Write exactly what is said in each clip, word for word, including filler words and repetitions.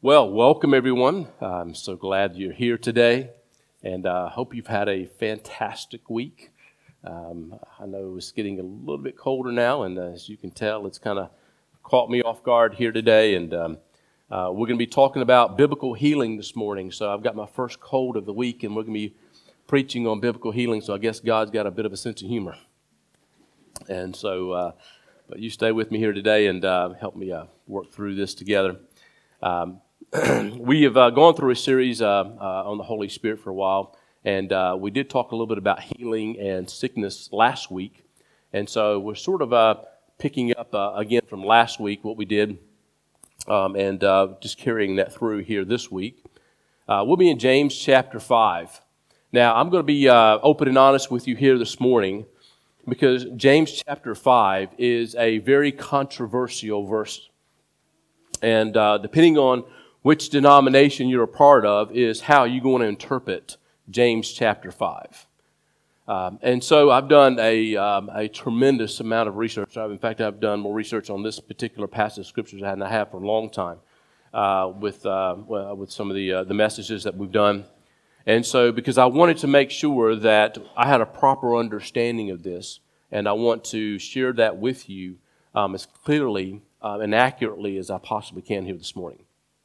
Well, welcome everyone. I'm so glad you're here today, and I uh, hope you've had a fantastic week. Um, I know it's getting a little bit colder now, and uh, as you can tell, it's kind of caught me off guard here today, and um, uh, we're going to be talking about biblical healing this morning. So I've got my first cold of the week, and we're going to be preaching on biblical healing, so I guess God's got a bit of a sense of humor. And so, uh, but you stay with me here today and uh, help me uh, work through this together. Um, we have uh, gone through a series uh, uh, on the Holy Spirit for a while, and uh, we did talk a little bit about healing and sickness last week. And so we're sort of uh, picking up uh, again from last week what we did um, and uh, just carrying that through here this week. Uh, we'll be in James chapter five. Now, I'm going to be uh, open and honest with you here this morning because James chapter five is a very controversial verse. And uh, depending on which denomination you're a part of is how you're going to interpret James chapter five. Um, and so I've done a um, a tremendous amount of research. I've, in fact, I've done more research on this particular passage of scriptures than I have for a long time uh, with uh, well, with some of the uh, the messages that we've done. And so because I wanted to make sure that I had a proper understanding of this, and I want to share that with you um, as clearly uh, and accurately as I possibly can here this morning.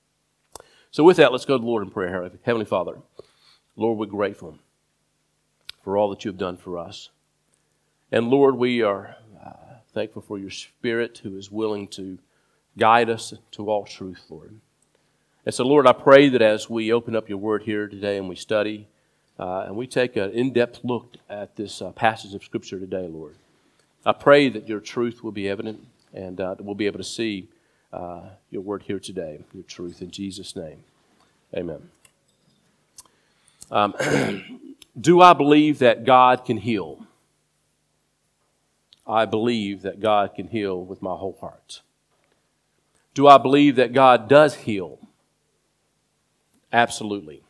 So with that, let's go to the Lord in prayer. Heavenly Father, Lord, we're grateful for all that you have done for us. And Lord, we are uh, thankful for your Spirit who is willing to guide us to all truth, Lord. And so, Lord, I pray that as we open up your word here today and we study uh, and we take an in-depth look at this uh, passage of Scripture today, Lord, I pray that your truth will be evident and uh, that we'll be able to see uh, your word here today, your truth in Jesus' name. Amen. Um, do I believe that God can heal? I believe that God can heal with my whole heart. Do I believe that God does heal? Absolutely.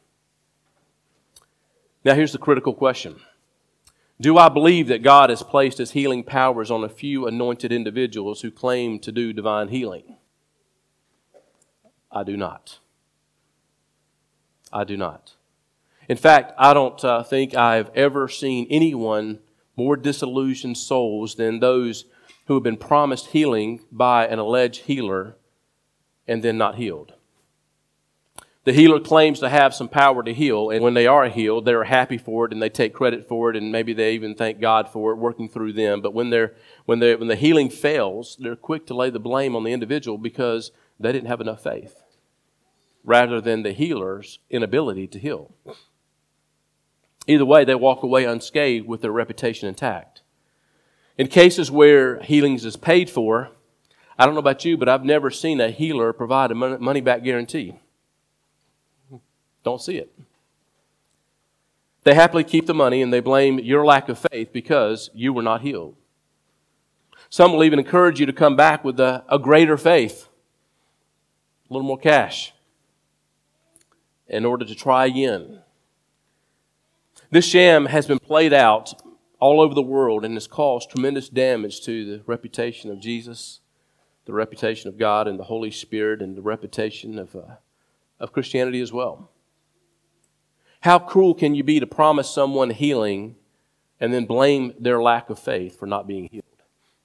Now here's the critical question. Do I believe that God has placed His healing powers on a few anointed individuals who claim to do divine healing? I do not. I do not. In fact, I don't uh, think I've ever seen anyone more disillusioned souls than those who have been promised healing by an alleged healer and then not healed. The healer claims to have some power to heal, and when they are healed, they're happy for it and they take credit for it, and maybe they even thank God for it working through them. But when they're when they when the healing fails, they're quick to lay the blame on the individual because they didn't have enough faith, rather than the healer's inability to heal. Either way, they walk away unscathed with their reputation intact. In cases where healings is paid for, I don't know about you, but I've never seen a healer provide a money-back guarantee. Don't see it. They happily keep the money and they blame your lack of faith because you were not healed. Some will even encourage you to come back with a, a greater faith, a little more cash, in order to try again. This sham has been played out all over the world and has caused tremendous damage to the reputation of Jesus, the reputation of God and the Holy Spirit, and the reputation of, uh, of Christianity as well. How cruel can you be to promise someone healing and then blame their lack of faith for not being healed?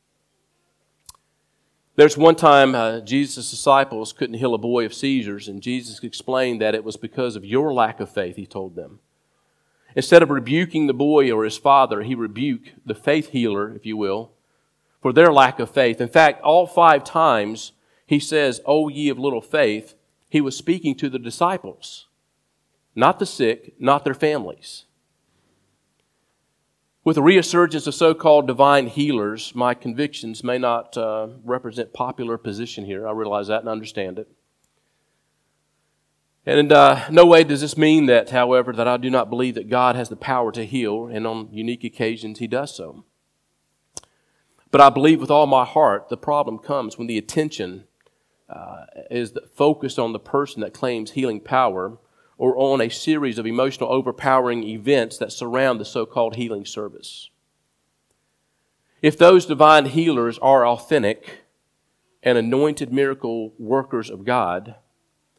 There's one time uh, Jesus' disciples couldn't heal a boy of seizures, and Jesus explained that it was because of your lack of faith, He told them. Instead of rebuking the boy or his father, He rebuked the faith healer, if you will, for their lack of faith. In fact, all five times He says, "O ye of little faith," He was speaking to the disciples. Not the sick, not their families. With the resurgence of so-called divine healers, my convictions may not uh, represent popular position here. I realize that and understand it. And in uh, no way does this mean that, however, that I do not believe that God has the power to heal, and on unique occasions He does so. But I believe with all my heart the problem comes when the attention uh, is focused on the person that claims healing power, or on a series of emotional overpowering events that surround the so-called healing service. If those divine healers are authentic and anointed miracle workers of God,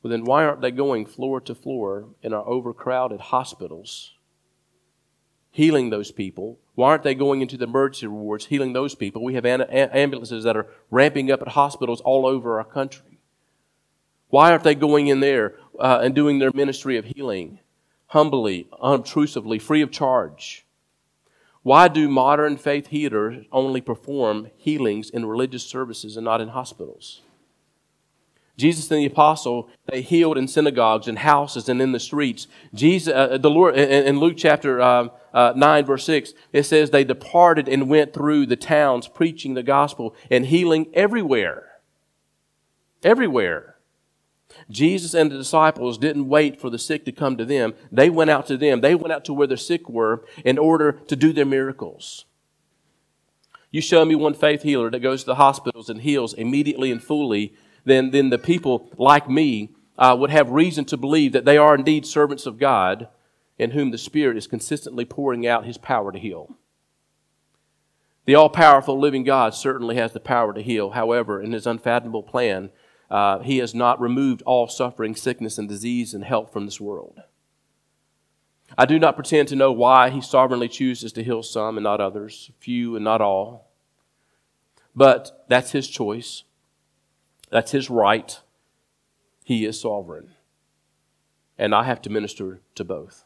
Well, then why aren't they going floor to floor in our overcrowded hospitals, healing those people? Why aren't they going into the emergency wards, healing those people? We have an- ambulances that are ramping up at hospitals all over our country. Why aren't they going in there uh, and doing their ministry of healing humbly, unobtrusively, free of charge? Why do modern faith healers only perform healings in religious services and not in hospitals? Jesus and the apostle, they healed in synagogues and houses and in the streets. Jesus, uh, the Lord, in, in Luke chapter uh, uh, nine, verse six, it says they departed and went through the towns preaching the gospel and healing everywhere. Everywhere. Jesus and the disciples didn't wait for the sick to come to them. They went out to them. They went out to where the sick were in order to do their miracles. You show me one faith healer that goes to the hospitals and heals immediately and fully, then, then the people like me uh, would have reason to believe that they are indeed servants of God in whom the Spirit is consistently pouring out His power to heal. The all-powerful living God certainly has the power to heal. However, in His unfathomable plan, uh, He has not removed all suffering, sickness, and disease and help from this world. I do not pretend to know why He sovereignly chooses to heal some and not others, few and not all. But that's His choice. That's His right. He is sovereign. And I have to minister to both.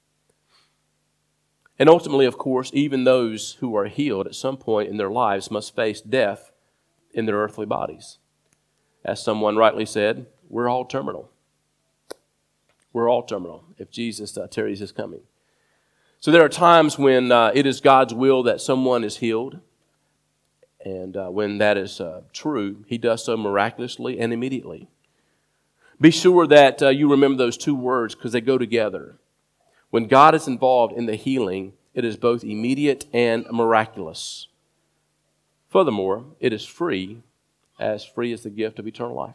And ultimately, of course, even those who are healed at some point in their lives must face death in their earthly bodies. As someone rightly said, we're all terminal. We're all terminal if Jesus uh, tarries His coming. So there are times when uh, it is God's will that someone is healed. And uh, when that is uh, true, He does so miraculously and immediately. Be sure that uh, you remember those two words because they go together. When God is involved in the healing, it is both immediate and miraculous. Furthermore, it is free, as free as the gift of eternal life.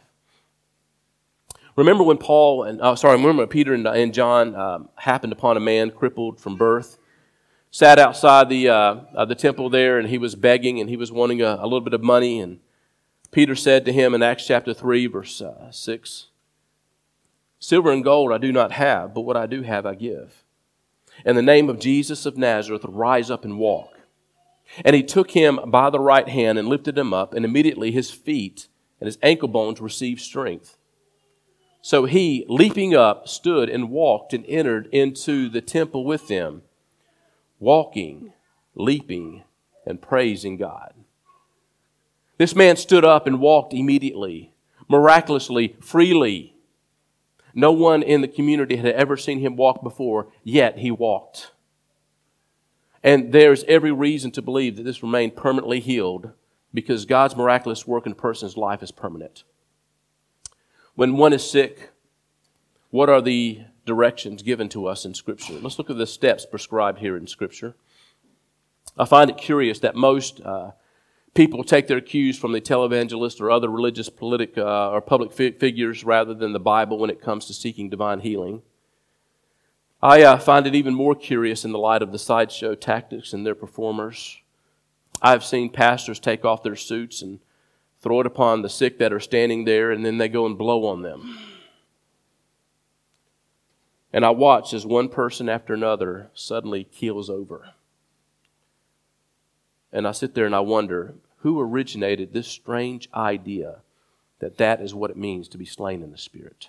Remember when Paul and uh, sorry, remember when Peter and, and John um, happened upon a man crippled from birth, sat outside the uh, uh, the temple there, and he was begging and he was wanting a, a little bit of money. And Peter said to him in Acts chapter three, verse uh, six, "Silver and gold I do not have, but what I do have I give. In the name of Jesus of Nazareth, rise up and walk." And he took him by the right hand and lifted him up, and immediately his feet and his ankle bones received strength. So he, leaping up, stood and walked and entered into the temple with them, walking, leaping, and praising God. This man stood up and walked immediately, miraculously, freely. No one in the community had ever seen him walk before, yet he walked. And there's every reason to believe that this remained permanently healed because God's miraculous work in a person's life is permanent. When one is sick, what are the directions given to us in Scripture? Let's look at the steps prescribed here in Scripture. I find it curious that most uh, people take their cues from the televangelist or other religious, politic, uh, or public fi- figures rather than the Bible when it comes to seeking divine healing. I uh, find it even more curious in the light of the sideshow tactics and their performers. I've seen pastors take off their suits and throw it upon the sick that are standing there, and then they go and blow on them. And I watch as one person after another suddenly keels over. And I sit there and I wonder, who originated this strange idea that that is what it means to be slain in the Spirit?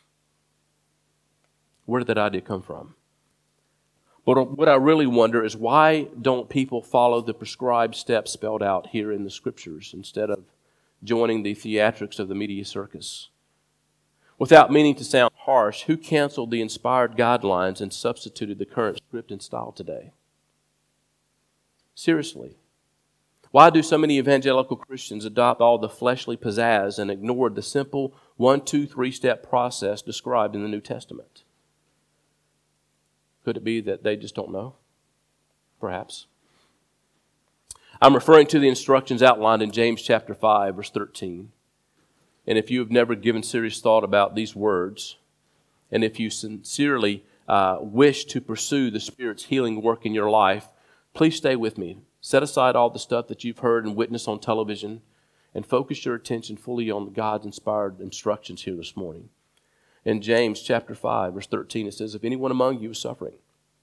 Where did that idea come from? But what I really wonder is, why don't people follow the prescribed steps spelled out here in the Scriptures instead of joining the theatrics of the media circus? Without meaning to sound harsh, who canceled the inspired guidelines and substituted the current script and style today? Seriously. Why do so many evangelical Christians adopt all the fleshly pizzazz and ignore the simple one, two, three-step process described in the New Testament? Could it be that they just don't know? Perhaps. I'm referring to the instructions outlined in James chapter five, verse thirteen. And if you have never given serious thought about these words, and if you sincerely uh, wish to pursue the Spirit's healing work in your life, please stay with me. Set aside all the stuff that you've heard and witnessed on television and focus your attention fully on God's inspired instructions here this morning. In James chapter five, verse thirteen, it says, if anyone among you is suffering,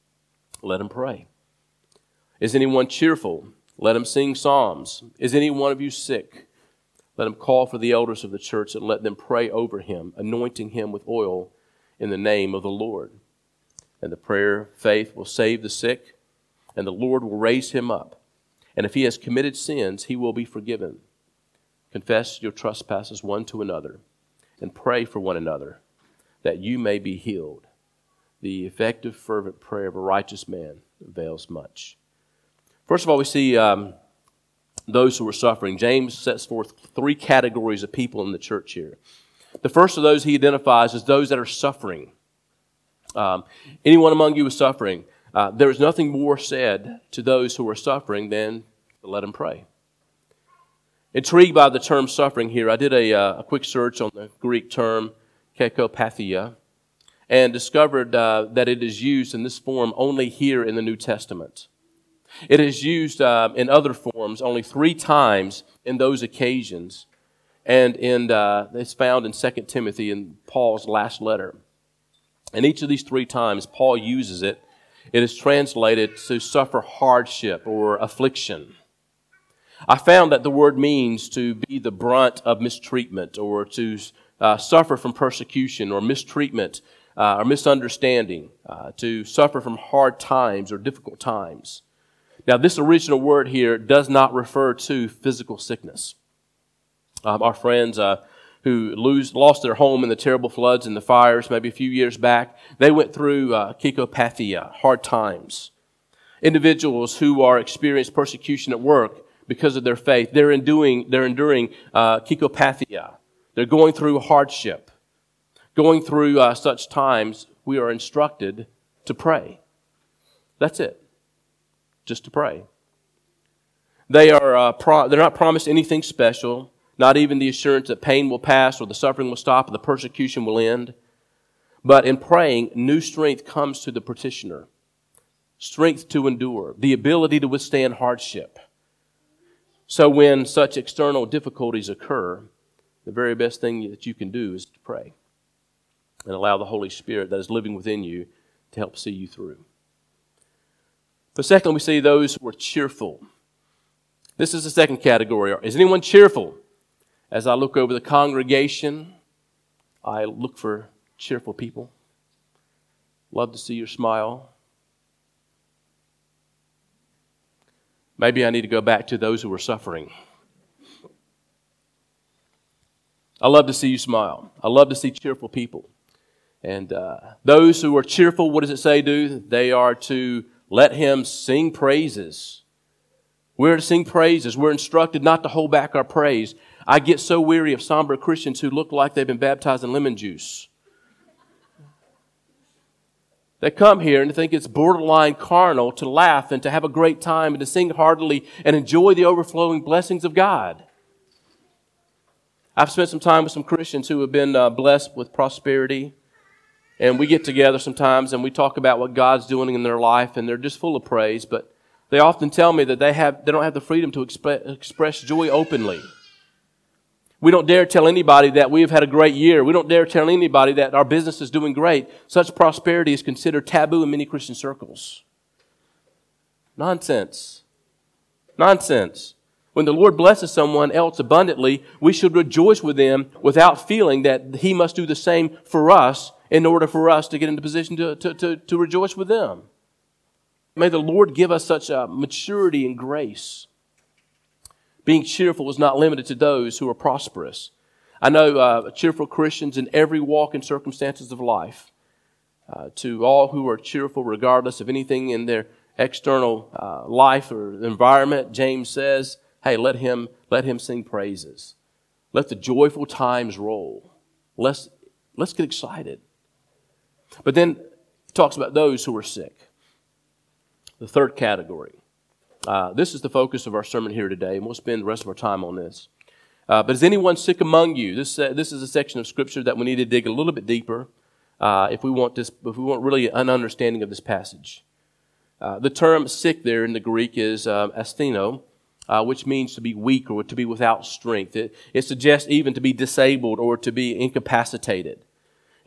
let him pray. Is anyone cheerful? Let him sing psalms. Is any one of you sick? Let him call for the elders of the church and let them pray over him, anointing him with oil in the name of the Lord. And the prayer of faith will save the sick, and the Lord will raise him up. And if he has committed sins, he will be forgiven. Confess your trespasses one to another, and pray for one another, that you may be healed. The effective, fervent prayer of a righteous man avails much. First of all, we see um, those who are suffering. James sets forth three categories of people in the church here. The first of those he identifies as those that are suffering. Um, anyone among you is suffering. Uh, there is nothing more said to those who are suffering than to let them pray. Intrigued by the term suffering here, I did a, uh, a quick search on the Greek term keikopathia and discovered uh, that it is used in this form only here in the New Testament. It is used uh, in other forms only three times in those occasions, and in uh, it's found in Second Timothy in Paul's last letter. And each of these three times, Paul uses it. It is translated to suffer hardship or affliction. I found that the word means to be the brunt of mistreatment or to uh, suffer from persecution or mistreatment uh, or misunderstanding, uh, to suffer from hard times or difficult times. Now, this original word here does not refer to physical sickness. Um, our friends uh, who lose, lost their home in the terrible floods and the fires maybe a few years back, they went through uh, keikopathia, hard times. Individuals who are experiencing persecution at work because of their faith, they're enduring, they're enduring uh, keikopathia. They're going through hardship. Going through uh, such times, we are instructed to pray. That's it. Just to pray. They are uh, pro- they're not promised anything special, not even the assurance that pain will pass or the suffering will stop or the persecution will end. But in praying, new strength comes to the petitioner. Strength to endure, the ability to withstand hardship. So when such external difficulties occur, the very best thing that you can do is to pray and allow the Holy Spirit that is living within you to help see you through. But second, we see those who are cheerful. This is the second category. Is anyone cheerful? As I look over the congregation, I look for cheerful people. Love to see your smile. Maybe I need to go back to those who are suffering. I love to see you smile. I love to see cheerful people. And uh, those who are cheerful, what does it say do? They are to let him sing praises. We're to sing praises. We're instructed not to hold back our praise. I get so weary of somber Christians who look like they've been baptized in lemon juice. They come here and think it's borderline carnal to laugh and to have a great time and to sing heartily and enjoy the overflowing blessings of God. I've spent some time with some Christians who have been uh, blessed with prosperity. And we get together sometimes and we talk about what God's doing in their life, and they're just full of praise. But they often tell me that they have they don't have the freedom to exp- express joy openly. We don't dare tell anybody that we have had a great year. We don't dare tell anybody that our business is doing great. Such prosperity is considered taboo in many Christian circles. Nonsense. Nonsense. When the Lord blesses someone else abundantly, we should rejoice with them without feeling that He must do the same for us in order for us to get into position to, to, to, to rejoice with them. May the Lord give us such a maturity and grace. Being cheerful is not limited to those who are prosperous. I know uh, cheerful Christians in every walk and circumstances of life. Uh, to all who are cheerful regardless of anything in their external uh, life or environment, James says, hey, let him, let him sing praises. Let the joyful times roll. Let's, let's get excited. But then he talks about those who are sick. The third category. Uh, this is the focus of our sermon here today, and we'll spend the rest of our time on this. Uh, but is anyone sick among you? This uh, this is a section of Scripture that we need to dig a little bit deeper uh, if we want this. If we want really an understanding of this passage. Uh, the term "sick" there in the Greek is uh, astheno, uh, which means to be weak or to be without strength. It, it suggests even to be disabled or to be incapacitated.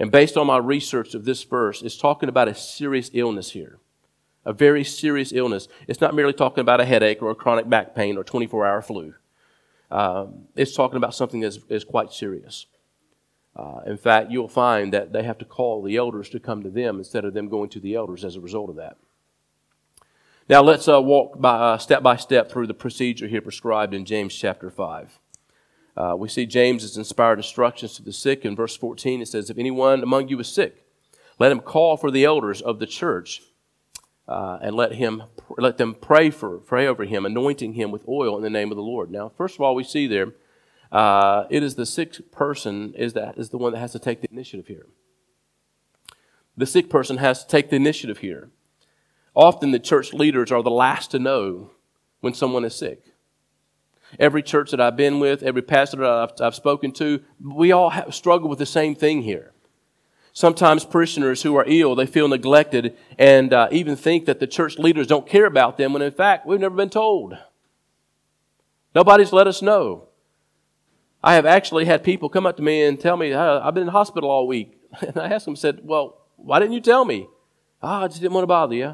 And based on my research of this verse, it's talking about a serious illness here. A very serious illness. It's not merely talking about a headache or a chronic back pain or twenty-four hour flu. Um, it's talking about something that is, is quite serious. Uh, in fact, you'll find that they have to call the elders to come to them instead of them going to the elders as a result of that. Now let's uh, walk by, uh, step by step through the procedure here prescribed in James chapter five. Uh, we see James's inspired instructions to the sick. In verse fourteen, it says, "If anyone among you is sick, let him call for the elders of the church, uh, and let him let them pray for pray over him, anointing him with oil in the name of the Lord." Now, first of all, we see there, uh, it is the sick person is that is the one that has to take the initiative here. The sick person has to take the initiative here. Often, the church leaders are the last to know when someone is sick. Every church that I've been with, every pastor that I've, I've spoken to, we all have, struggle with the same thing here. Sometimes parishioners who are ill, they feel neglected and uh, even think that the church leaders don't care about them, when in fact, we've never been told. Nobody's let us know. I have actually had people come up to me and tell me, oh, I've been in the hospital all week. And I asked them, said, well, why didn't you tell me? Oh, I just didn't want to bother you.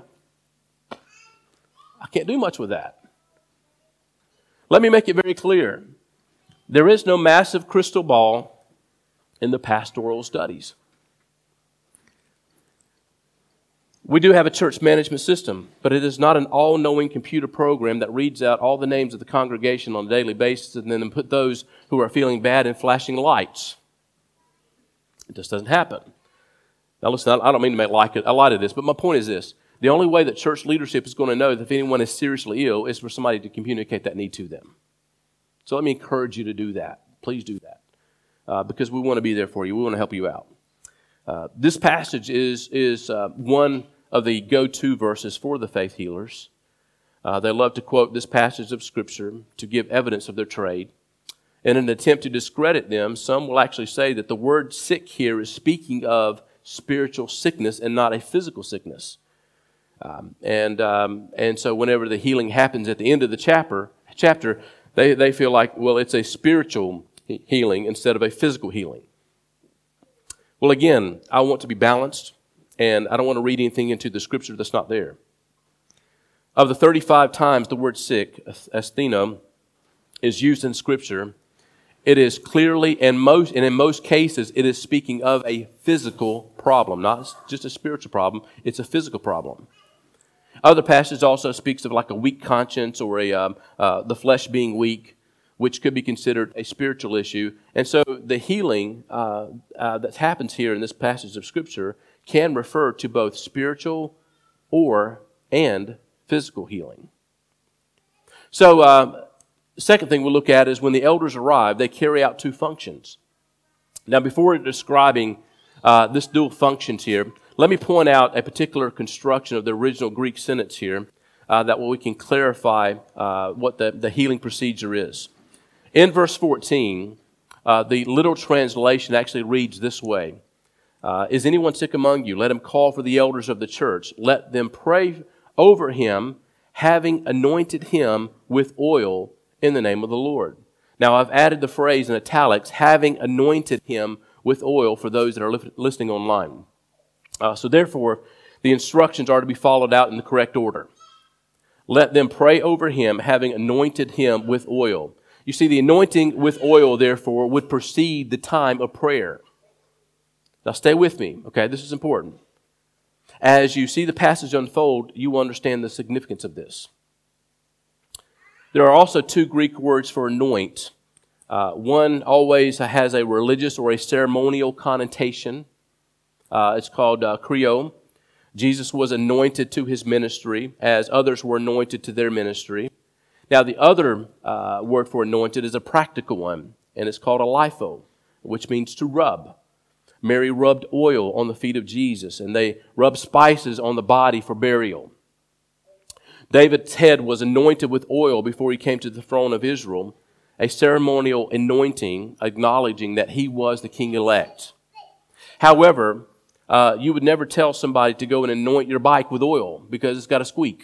I can't do much with that. Let me make it very clear. There is no massive crystal ball in the pastoral studies. We do have a church management system, but it is not an all-knowing computer program that reads out all the names of the congregation on a daily basis and then put those who are feeling bad in flashing lights. It just doesn't happen. Now listen, I don't mean to make light of this, but my point is this. The only way that church leadership is going to know that if anyone is seriously ill is for somebody to communicate that need to them. So let me encourage you to do that. Please do that. Uh, because we want to be there for you. We want to help you out. Uh, this passage is, is uh, one of the go-to verses for the faith healers. Uh, they love to quote this passage of Scripture to give evidence of their trade. In an attempt to discredit them, some will actually say that the word sick here is speaking of spiritual sickness and not a physical sickness. Um, and um, and so whenever the healing happens at the end of the chapter, chapter they, they feel like, well, it's a spiritual he- healing instead of a physical healing. Well, again, I want to be balanced, and I don't want to read anything into the Scripture that's not there. Of the thirty-five times the word sick, astheno, is used in Scripture, it is clearly, and most and in most cases, it is speaking of a physical problem, not just a spiritual problem. It's a physical problem. Other passages also speaks of like a weak conscience or a um, uh, the flesh being weak, which could be considered a spiritual issue. And so the healing uh, uh, that happens here in this passage of Scripture can refer to both spiritual or and physical healing. So uh, the second thing we'll look at is when the elders arrive, they carry out two functions. Now, before describing uh, this dual functions here, let me point out a particular construction of the original Greek sentence here uh, that way we can clarify uh, what the, the healing procedure is. In verse fourteen, uh, the literal translation actually reads this way. Uh, Is anyone sick among you? Let him call for the elders of the church. Let them pray over him, having anointed him with oil in the name of the Lord. Now, I've added the phrase in italics, having anointed him with oil, for those that are li- listening online. Uh, so therefore, the instructions are to be followed out in the correct order. Let them pray over him, having anointed him with oil. You see, the anointing with oil, therefore, would precede the time of prayer. Now, stay with me, okay? This is important. As you see the passage unfold, you will understand the significance of this. There are also two Greek words for anoint. Uh, one always has a religious or a ceremonial connotation. Uh, it's called uh, kreo. Jesus was anointed to his ministry as others were anointed to their ministry. Now, the other uh, word for anointed is a practical one, and it's called a lipho, which means to rub. Mary rubbed oil on the feet of Jesus, and they rubbed spices on the body for burial. David's head was anointed with oil before he came to the throne of Israel, a ceremonial anointing acknowledging that he was the king-elect. However, uh, you would never tell somebody to go and anoint your bike with oil because it's got a squeak.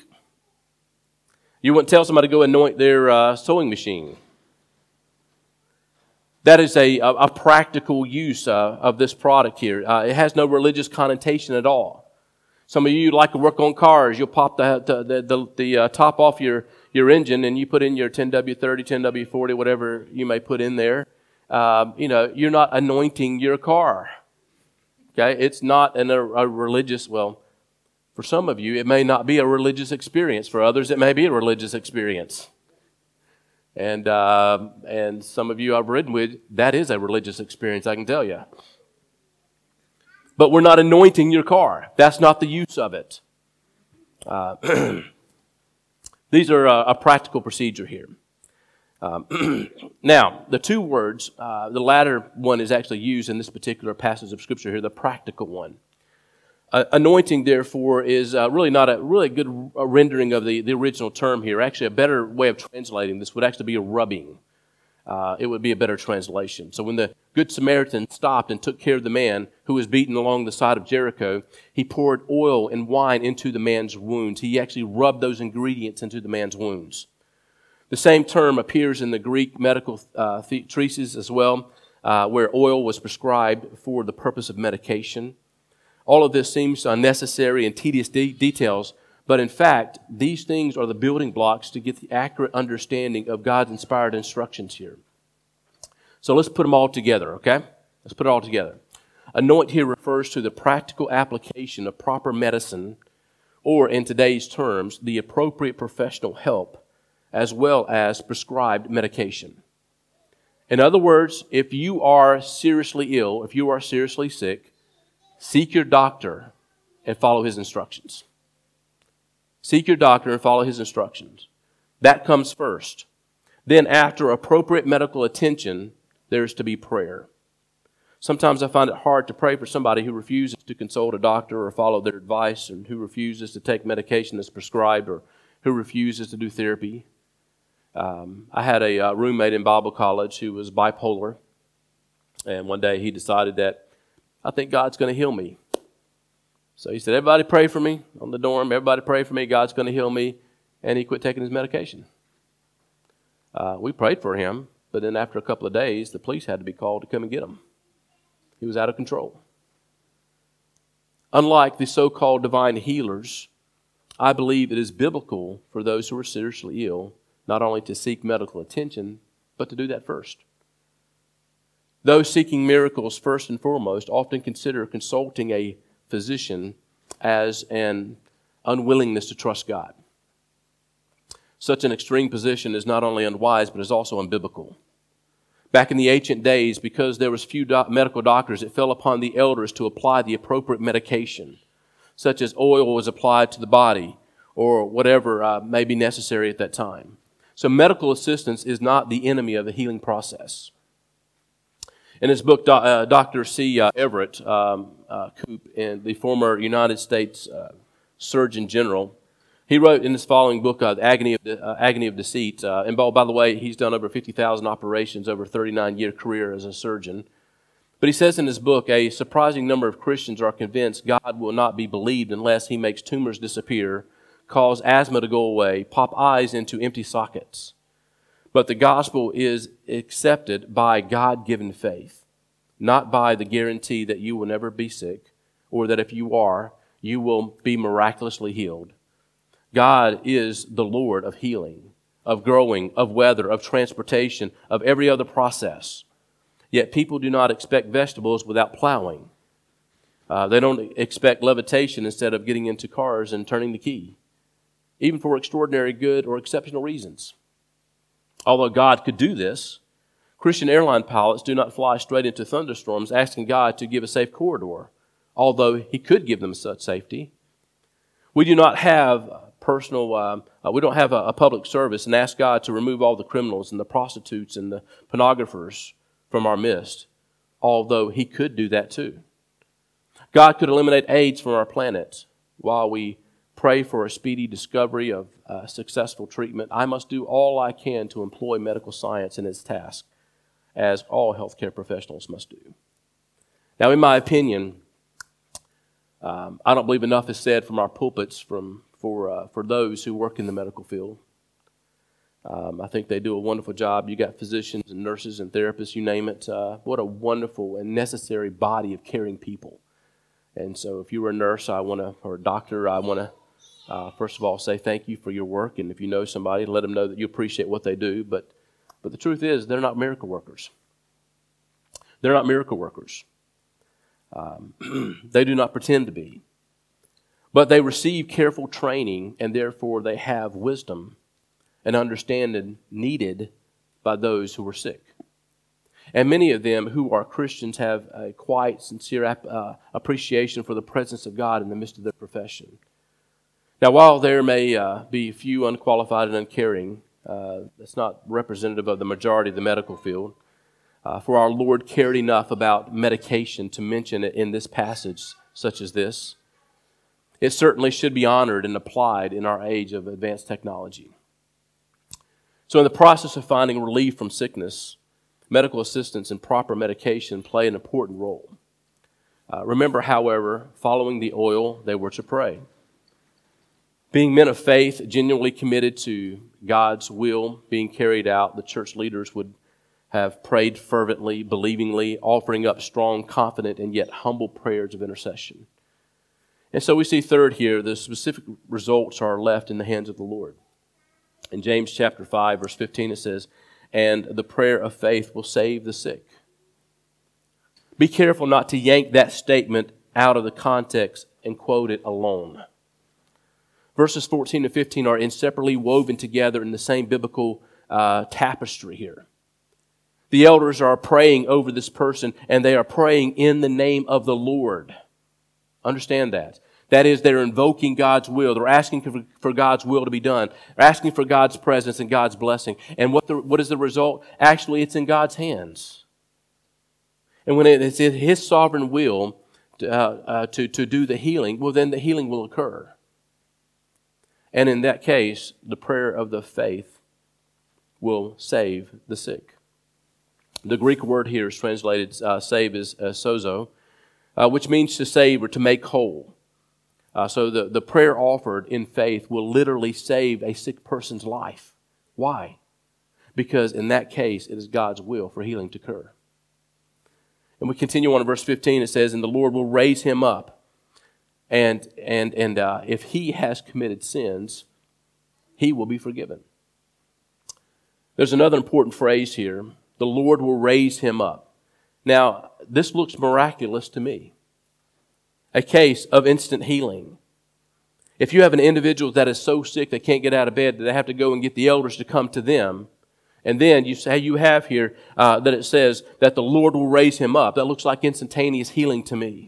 You wouldn't tell somebody to go anoint their uh, sewing machine. That is a, a, a practical use uh, of this product here. Uh, it has no religious connotation at all. Some of you like to work on cars. You'll pop the the the, the, the uh, top off your, your engine, and you put in your ten W thirty, ten W forty, whatever you may put in there. Um, you know, you're not anointing your car. Okay, it's not an, a, a religious. Well, for some of you, it may not be a religious experience. For others, it may be a religious experience. And uh, and some of you I've ridden with, that is a religious experience, I can tell you. But we're not anointing your car. That's not the use of it. Uh, these are a, a practical procedure here. Um, now, the two words, uh, the latter one is actually used in this particular passage of Scripture here, the practical one. Uh, anointing, therefore, is uh, really not a really good uh, rendering of the, the original term here. Actually, a better way of translating this would actually be a rubbing. Uh, it would be a better translation. So when the Good Samaritan stopped and took care of the man who was beaten along the side of Jericho, he poured oil and wine into the man's wounds. He actually rubbed those ingredients into the man's wounds. The same term appears in the Greek medical uh, treatises as well, uh, where oil was prescribed for the purpose of medication. All of this seems unnecessary and tedious de- details, but in fact, these things are the building blocks to get the accurate understanding of God's inspired instructions here. So let's put them all together, okay? Let's put it all together. Anoint here refers to the practical application of proper medicine, or in today's terms, the appropriate professional help, as well as prescribed medication. In other words, if you are seriously ill, if you are seriously sick, seek your doctor and follow his instructions. Seek your doctor and follow his instructions. That comes first. Then after appropriate medical attention, there is to be prayer. Sometimes I find it hard to pray for somebody who refuses to consult a doctor or follow their advice, and who refuses to take medication that's prescribed, or who refuses to do therapy. Um, I had a uh, roommate in Bible college who was bipolar, and one day he decided that, I think God's going to heal me. So he said, everybody pray for me on the dorm. Everybody pray for me. God's going to heal me. And he quit taking his medication. Uh, we prayed for him, but then after a couple of days, the police had to be called to come and get him. He was out of control. Unlike the so-called divine healers, I believe it is biblical for those who are seriously ill not only to seek medical attention, but to do that first. Those seeking miracles, first and foremost, often consider consulting a physician as an unwillingness to trust God. Such an extreme position is not only unwise, but is also unbiblical. Back in the ancient days, because there was few doc- medical doctors, it fell upon the elders to apply the appropriate medication, such as oil was applied to the body, or whatever uh, may be necessary at that time. So medical assistance is not the enemy of the healing process. In his book, uh, Doctor C. Uh, Everett um, uh, Koop, and the former United States uh, Surgeon General, he wrote in his following book, uh, Agony of De- uh, Agony of Deceit. Uh, and by, by the way, he's done over fifty thousand operations over a thirty-nine year career as a surgeon. But he says in his book, a surprising number of Christians are convinced God will not be believed unless he makes tumors disappear, cause asthma to go away, pop eyes into empty sockets. But the gospel is accepted by God-given faith, not by the guarantee that you will never be sick, or that if you are, you will be miraculously healed. God is the Lord of healing, of growing, of weather, of transportation, of every other process. Yet people do not expect vegetables without plowing. Uh, they don't expect levitation instead of getting into cars and turning the key, even for extraordinary good or exceptional reasons. Although God could do this, Christian airline pilots do not fly straight into thunderstorms asking God to give a safe corridor, although he could give them such safety. We do not have personal, um, uh, we don't have a, a public service and ask God to remove all the criminals and the prostitutes and the pornographers from our midst, although he could do that too. God could eliminate AIDS from our planet while we pray for a speedy discovery of uh, successful treatment. I must do all I can to employ medical science in its task, as all healthcare professionals must do. Now, in my opinion, um, I don't believe enough is said from our pulpits from for uh, for those who work in the medical field. Um, I think they do a wonderful job. You got physicians and nurses and therapists, you name it. Uh, what a wonderful and necessary body of caring people. And so if you were a nurse, I want to, or a doctor, I want to, uh, first of all, say thank you for your work. And if you know somebody, let them know that you appreciate what they do. But, but the truth is, they're not miracle workers. They're not miracle workers. Um, they do not pretend to be. But they receive careful training, and therefore they have wisdom and understanding needed by those who are sick. And many of them who are Christians have a quiet, sincere uh, appreciation for the presence of God in the midst of their profession. Now, while there may uh, be few unqualified and uncaring, uh, that's not representative of the majority of the medical field. Uh, for our Lord cared enough about medication to mention it in this passage, such as this. It certainly should be honored and applied in our age of advanced technology. So in the process of finding relief from sickness, medical assistance and proper medication play an important role. Uh, remember, however, following the oil, they were to pray. Being men of faith, genuinely committed to God's will being carried out, the church leaders would have prayed fervently, believingly, offering up strong, confident, and yet humble prayers of intercession. And so we see third here, the specific results are left in the hands of the Lord. In James chapter five, verse fifteen, it says, "And the prayer of faith will save the sick." Be careful not to yank that statement out of the context and quote it alone. Verses fourteen and fifteen are inseparably woven together in the same biblical uh, tapestry here. The elders are praying over this person, and they are praying in the name of the Lord. Understand that. That is, they're invoking God's will. They're asking for, for God's will to be done. They're asking for God's presence and God's blessing. And what the, what is the result? Actually, it's in God's hands. And when it's in His sovereign will to, uh, uh, to, to do the healing, well, then the healing will occur. And in that case, the prayer of the faith will save the sick. The Greek word here is translated, uh, save is uh, sozo, uh, which means to save or to make whole. Uh, so the, the prayer offered in faith will literally save a sick person's life. Why? Because in that case, it is God's will for healing to occur. And we continue on in verse fifteen. It says, "And the Lord will raise him up. And, and, and uh, if he has committed sins, he will be forgiven." There's another important phrase here. The Lord will raise him up. Now, this looks miraculous to me. A case of instant healing. If you have an individual that is so sick they can't get out of bed that they have to go and get the elders to come to them, and then you say you have here uh, that it says that the Lord will raise him up. That looks like instantaneous healing to me.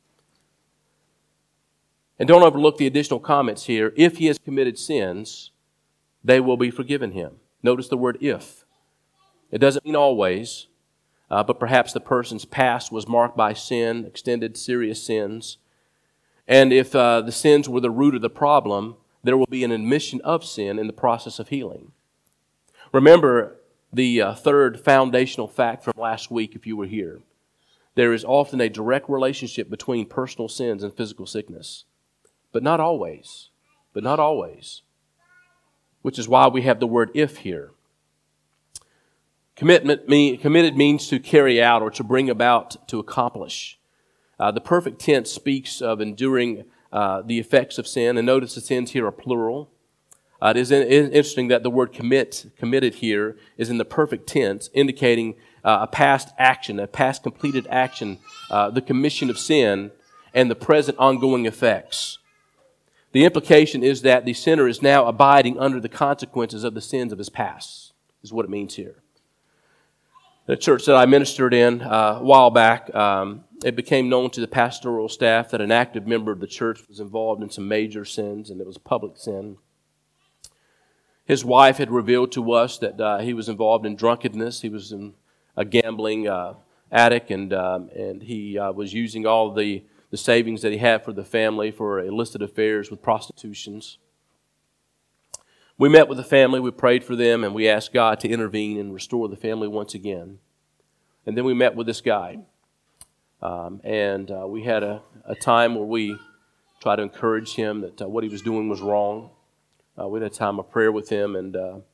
And don't overlook the additional comments here. If he has committed sins, they will be forgiven him. Notice the word if. It doesn't mean always. Uh, but perhaps the person's past was marked by sin, extended serious sins. And if uh, the sins were the root of the problem, there will be an admission of sin in the process of healing. Remember the uh, third foundational fact from last week if you were here. There is often a direct relationship between personal sins and physical sickness. But not always. But not always. Which is why we have the word if here. Commitment mean, committed means to carry out or to bring about, to accomplish. Uh, the perfect tense speaks of enduring uh, the effects of sin. And notice the sins here are plural. Uh, it is in, interesting that the word commit, committed here, is in the perfect tense, indicating uh, a past action, a past completed action, uh, the commission of sin, and the present ongoing effects. The implication is that the sinner is now abiding under the consequences of the sins of his past, is what it means here. The church that I ministered in uh, a while back, um, it became known to the pastoral staff that an active member of the church was involved in some major sins, and it was a public sin. His wife had revealed to us that uh, he was involved in drunkenness. He was in a gambling uh, addict, and um, and he uh, was using all the, the savings that he had for the family for illicit affairs with prostitutions. We met with the family, we prayed for them, and we asked God to intervene and restore the family once again. And then we met with this guy. Um, and uh, we had a, a time where we tried to encourage him that uh, what he was doing was wrong. Uh, we had a time of prayer with him, and uh,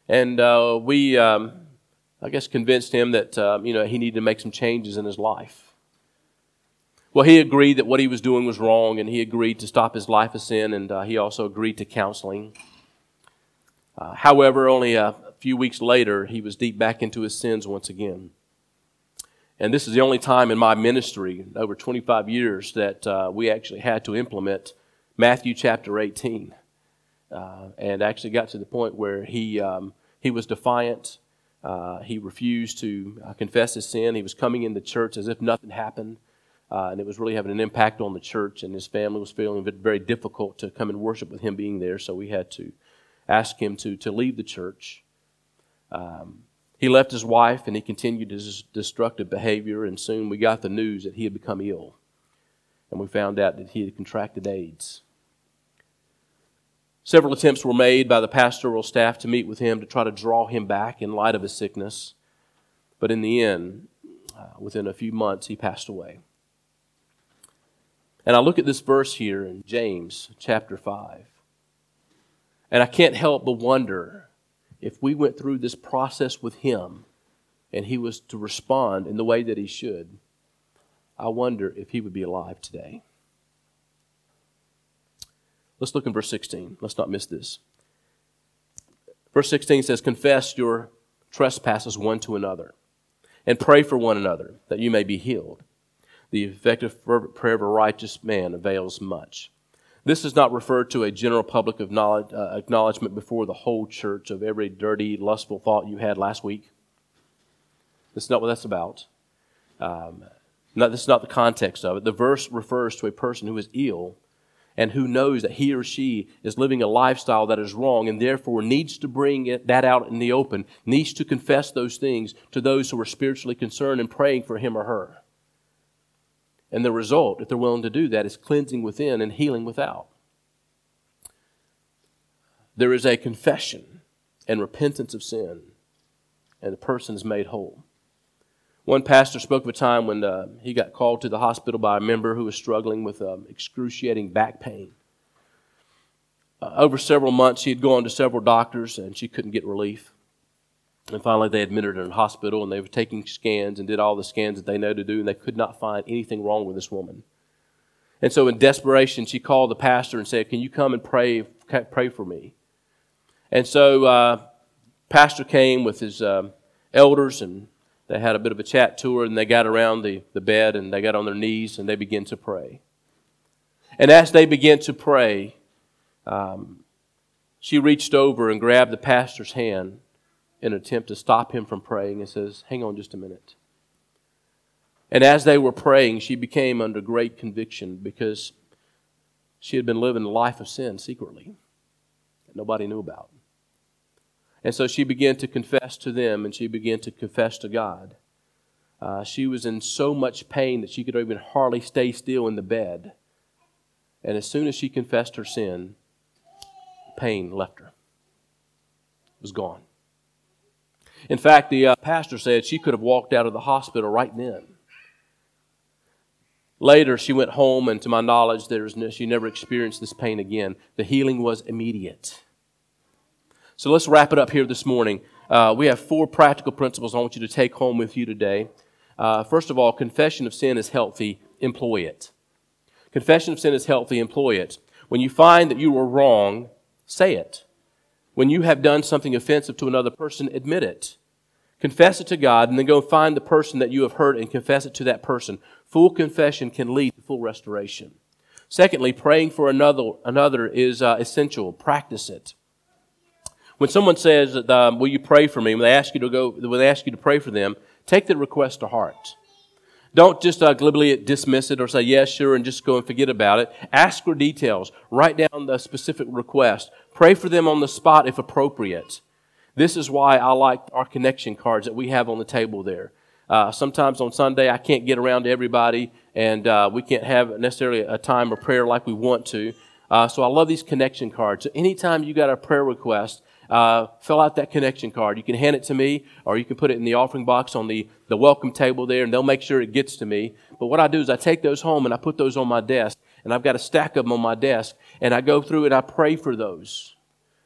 And uh, we, um, I guess, convinced him that, uh, you know, he needed to make some changes in his life. Well, he agreed that what he was doing was wrong, and he agreed to stop his life of sin, and uh, he also agreed to counseling. Uh, however, only a few weeks later, he was deep back into his sins once again. And this is the only time in my ministry, over twenty-five years, that uh, we actually had to implement Matthew chapter eighteen. Uh, and actually got to the point where he um, he was defiant. Uh, he refused to uh, confess his sin. He was coming into church as if nothing happened. Uh, and it was really having an impact on the church, and his family was feeling it very difficult to come and worship with him being there. So we had to ask him to, to leave the church. Um, he left his wife, and he continued his destructive behavior, and soon we got the news that he had become ill. And we found out that he had contracted AIDS. Several attempts were made by the pastoral staff to meet with him to try to draw him back in light of his sickness. But in the end, uh, within a few months, he passed away. And I look at this verse here in James chapter five. And I can't help but wonder if we went through this process with him and he was to respond in the way that he should, I wonder if he would be alive today. Let's look in verse sixteen. Let's not miss this. Verse sixteen says, "Confess your trespasses one to another, and pray for one another, that you may be healed. The effective fervent prayer of a righteous man avails much." This is not referred to a general public of knowledge, uh, acknowledgement before the whole church of every dirty, lustful thought you had last week. This is not what that's about. Um, not, this is not the context of it. The verse refers to a person who is ill and who knows that he or she is living a lifestyle that is wrong and therefore needs to bring it, that out in the open, needs to confess those things to those who are spiritually concerned and praying for him or her. And the result, if they're willing to do that, is cleansing within and healing without. There is a confession and repentance of sin, and the person is made whole. One pastor spoke of a time when uh, he got called to the hospital by a member who was struggling with um, excruciating back pain. Uh, over several months, she had gone to several doctors, and she couldn't get relief. And finally, they admitted her in the hospital, and they were taking scans and did all the scans that they know to do, and they could not find anything wrong with this woman. And so in desperation, she called the pastor and said, "Can you come and pray pray for me?" And so uh, pastor came with his uh, elders, and they had a bit of a chat tour, and they got around the, the bed, and they got on their knees, and they began to pray. And as they began to pray, um, she reached over and grabbed the pastor's hand in an attempt to stop him from praying and says, "Hang on just a minute." And as they were praying, she became under great conviction because she had been living a life of sin secretly that nobody knew about. And so she began to confess to them, and she began to confess to God. Uh, she was in so much pain that she could even hardly stay still in the bed. And as soon as she confessed her sin, pain left her. It was gone. In fact, the uh, pastor said she could have walked out of the hospital right then. Later, she went home, and to my knowledge, there's no, she never experienced this pain again. The healing was immediate. So let's wrap it up here this morning. Uh, we have four practical principles I want you to take home with you today. Uh, first of all, confession of sin is healthy. Employ it. Confession of sin is healthy. Employ it. When you find that you were wrong, say it. When you have done something offensive to another person, admit it. Confess it to God, and then go find the person that you have hurt and confess it to that person. Full confession can lead to full restoration. Secondly, praying for another another is uh, essential. Practice it. When someone says, um, "Will you pray for me?" When they ask you to go, when they ask you to pray for them, take the request to heart. Don't just uh, glibly dismiss it or say, "Yes, sure," and just go and forget about it. Ask for details. Write down the specific request. Pray for them on the spot if appropriate. This is why I like our connection cards that we have on the table there. Uh, sometimes on Sunday I can't get around to everybody, and uh, we can't have necessarily a time of prayer like we want to. Uh, so I love these connection cards. So anytime you got a prayer request, uh, fill out that connection card. You can hand it to me, or you can put it in the offering box on the, the welcome table there, and they'll make sure it gets to me. But what I do is I take those home and I put those on my desk, and I've got a stack of them on my desk, and I go through and I pray for those.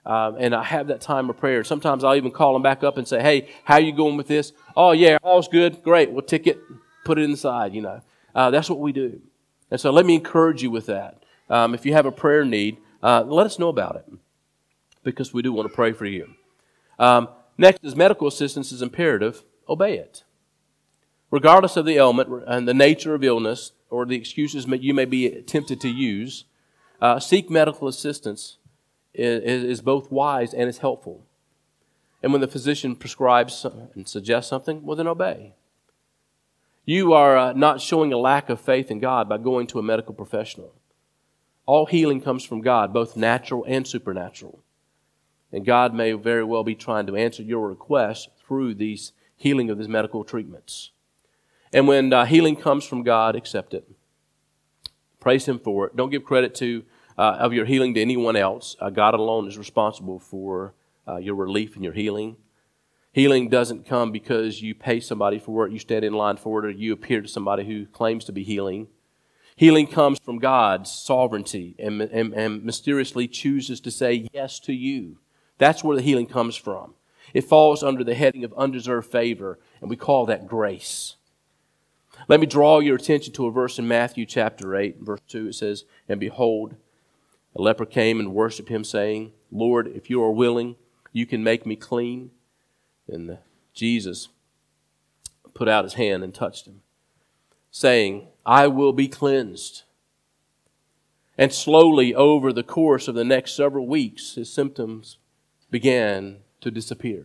Um, and I have that time of prayer. Sometimes I'll even call them back up and say, hey, how you going with this? Oh, yeah, all's good. Great. We'll tick it, put it inside, you know. Uh, that's what we do. And so let me encourage you with that. Um, if you have a prayer need, uh, let us know about it because we do want to pray for you. Um, next is medical assistance is imperative. Obey it. Regardless of the ailment and the nature of illness or the excuses you may be tempted to use, uh, seek medical assistance is, is both wise and is helpful. And when the physician prescribes and suggests something, well, then obey. You are uh, not showing a lack of faith in God by going to a medical professional. All healing comes from God, both natural and supernatural. And God may very well be trying to answer your request through these healing of these medical treatments. And when uh, healing comes from God, accept it. Praise Him for it. Don't give credit to uh, of your healing to anyone else. Uh, God alone is responsible for uh, your relief and your healing. Healing doesn't come because you pay somebody for it, you stand in line for it, or you appear to somebody who claims to be healing. Healing comes from God's sovereignty and, and, and mysteriously chooses to say yes to you. That's where the healing comes from. It falls under the heading of undeserved favor, and we call that grace. Let me draw your attention to a verse in Matthew chapter eight, verse two. It says, and behold, a leper came and worshipped Him, saying, Lord, if you are willing, you can make me clean. And Jesus put out His hand and touched him, saying, I will be cleansed. And slowly over the course of the next several weeks, his symptoms began to disappear.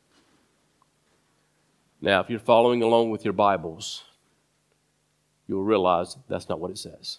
Now, if you're following along with your Bibles, you'll realize that's not what it says.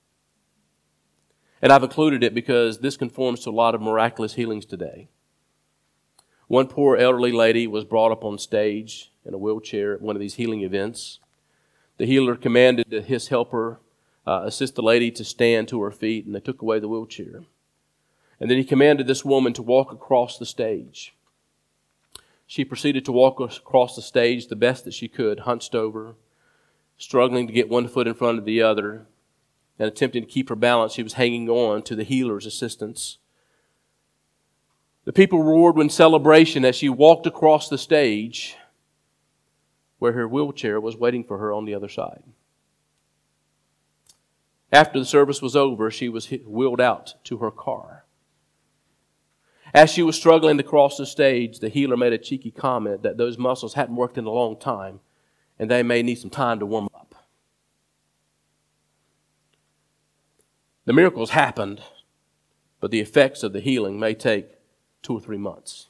And I've included it because this conforms to a lot of miraculous healings today. One poor elderly lady was brought up on stage in a wheelchair at one of these healing events. The healer commanded his helper uh, assist the lady to stand to her feet, and they took away the wheelchair. And then he commanded this woman to walk across the stage. She proceeded to walk across the stage the best that she could, hunched over, struggling to get one foot in front of the other, and attempting to keep her balance. She was hanging on to the healer's assistance. The people roared in celebration as she walked across the stage where her wheelchair was waiting for her on the other side. After the service was over, she was wheeled out to her car. As she was struggling to cross the stage, the healer made a cheeky comment that those muscles hadn't worked in a long time and they may need some time to warm up. The miracles happened, but the effects of the healing may take two or three months.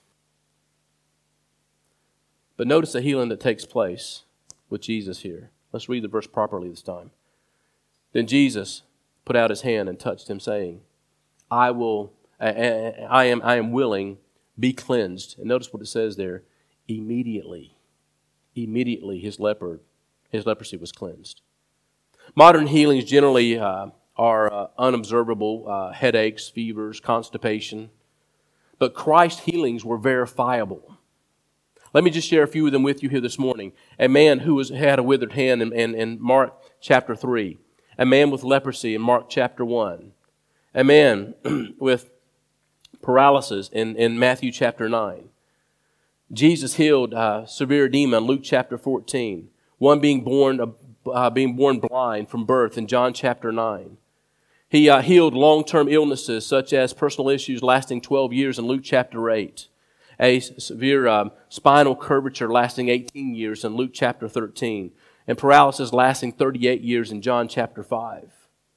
But notice the healing that takes place with Jesus here. Let's read the verse properly this time. Then Jesus put out His hand and touched him, saying, I will, I, I am, I am willing, be cleansed. And notice what it says there. Immediately, immediately his leper, his leprosy was cleansed. Modern healings generally uh, are uh, unobservable uh, headaches, fevers, constipation. But Christ's healings were verifiable. Let me just share a few of them with you here this morning. A man who was, had a withered hand in, in, in Mark chapter three. A man with leprosy in Mark chapter one. A man with paralysis in, in Matthew chapter nine. Jesus healed uh, severe edema in Luke chapter fourteen. One being born, uh, being born blind from birth in John chapter nine. He uh, healed long-term illnesses such as personal issues lasting twelve years in Luke chapter eight. A severe um, spinal curvature lasting eighteen years in Luke chapter thirteen. And paralysis lasting thirty-eight years in John chapter five.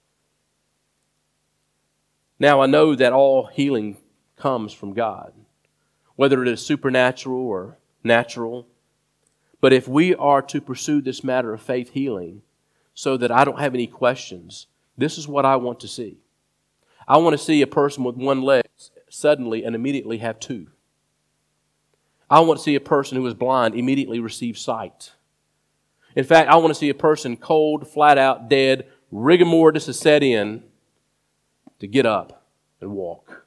Now I know that all healing comes from God, whether it is supernatural or natural. But if we are to pursue this matter of faith healing so that I don't have any questions, this is what I want to see. I want to see a person with one leg suddenly and immediately have two. I want to see a person who is blind immediately receive sight. In fact, I want to see a person cold, flat out, dead, rigor mortis is set in to get up and walk.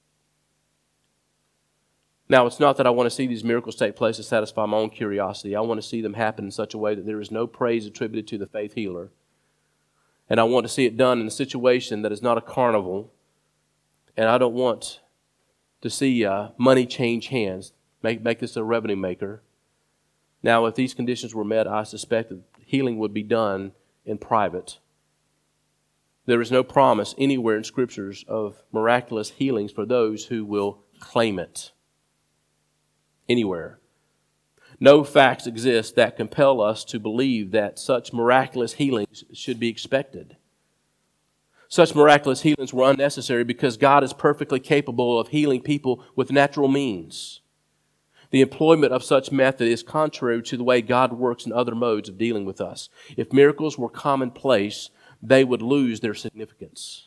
Now, it's not that I want to see these miracles take place to satisfy my own curiosity. I want to see them happen in such a way that there is no praise attributed to the faith healer. And I want to see it done in a situation that is not a carnival. And I don't want to see uh, money change hands, make, make this a revenue maker. Now, if these conditions were met, I suspect that healing would be done in private. There is no promise anywhere in Scriptures of miraculous healings for those who will claim it. Anywhere. No facts exist that compel us to believe that such miraculous healings should be expected. Such miraculous healings were unnecessary because God is perfectly capable of healing people with natural means. The employment of such method is contrary to the way God works in other modes of dealing with us. If miracles were commonplace, they would lose their significance.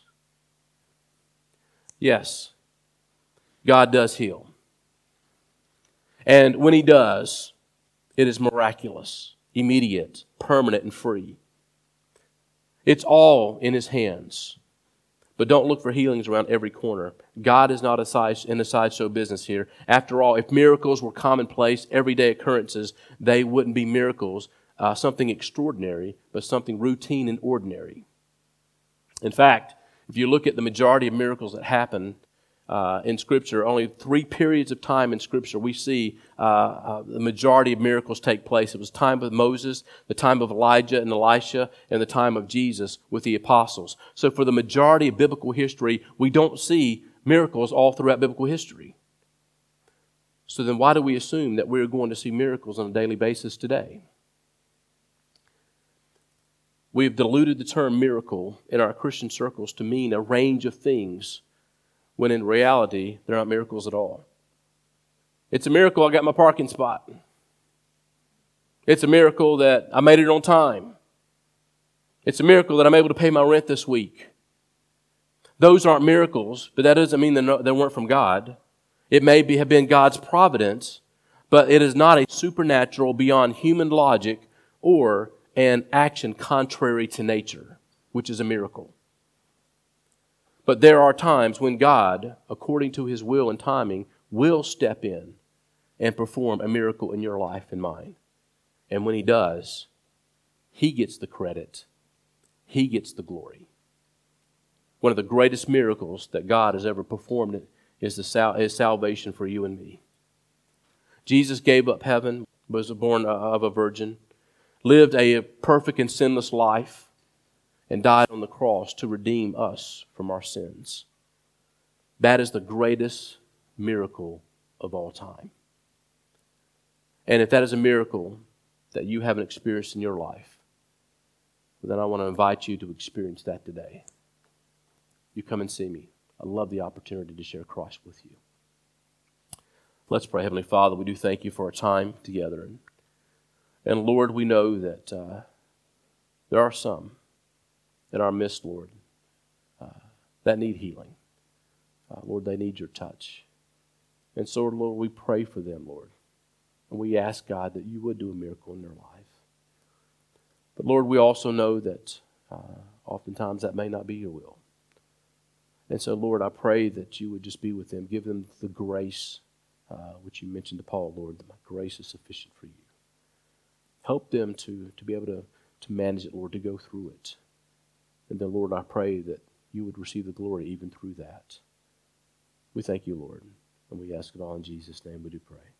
Yes, God does heal. And when He does, it is miraculous, immediate, permanent, and free. It's all in His hands. But don't look for healings around every corner. God is not a side, in a sideshow business here. After all, if miracles were commonplace, everyday occurrences, they wouldn't be miracles, uh, something extraordinary, but something routine and ordinary. In fact, if you look at the majority of miracles that happen uh, in Scripture, only three periods of time in Scripture we see uh, uh, the majority of miracles take place. It was the time of Moses, the time of Elijah and Elisha, and the time of Jesus with the apostles. So for the majority of biblical history, we don't see miracles all throughout biblical history. So then why do we assume that we're going to see miracles on a daily basis today? We've diluted the term miracle in our Christian circles to mean a range of things, when in reality, they're not miracles at all. It's a miracle I got my parking spot. It's a miracle that I made it on time. It's a miracle that I'm able to pay my rent this week. Those aren't miracles, but that doesn't mean not, they weren't from God. It may be, have been God's providence, but it is not a supernatural, beyond human logic, or an action contrary to nature, which is a miracle. But there are times when God, according to His will and timing, will step in and perform a miracle in your life and mine. And when He does, He gets the credit. He gets the glory. One of the greatest miracles that God has ever performed is the sal- His salvation for you and me. Jesus gave up heaven, was born of a virgin, lived a perfect and sinless life, and died on the cross to redeem us from our sins. That is the greatest miracle of all time. And if that is a miracle that you haven't experienced in your life, then I want to invite you to experience that today. You come and see me. I love the opportunity to share Christ with you. Let's pray. Heavenly Father, we do thank You for our time together. And, and Lord, we know that uh, there are some in our midst, Lord, uh, that need healing. Uh, Lord, they need Your touch. And so, Lord, we pray for them, Lord. And we ask, God, that You would do a miracle in their life. But, Lord, we also know that uh, oftentimes that may not be Your will. And so, Lord, I pray that You would just be with them. Give them the grace, uh, which You mentioned to Paul, Lord, that my grace is sufficient for You. Help them to, to be able to, to manage it, Lord, to go through it. And then, Lord, I pray that You would receive the glory even through that. We thank You, Lord, and we ask it all in Jesus' name we do pray.